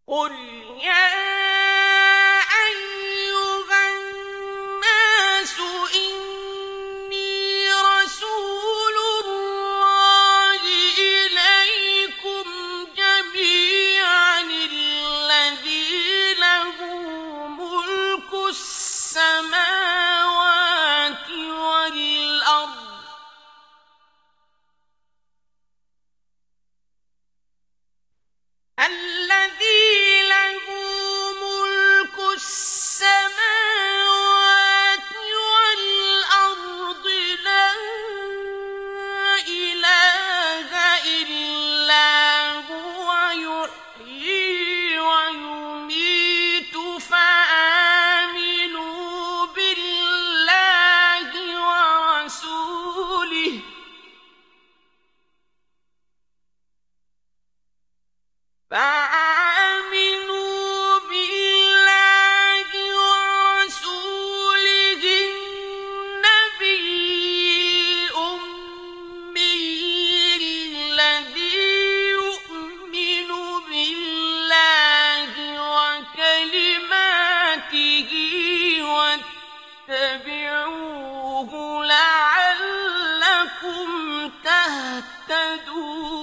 قل يا أيها الناس إني رسول الله إليكم جميعا الذي له ملك السماوات والأرض الذي له ملك السماوات والأرض لا إله إلا هو يحيي ويميت فآمنوا بالله ورسوله فآمنوا بالله ورسوله النبي الأمي الذي يؤمن بالله وكلماته واتبعوه لعلكم تهتدون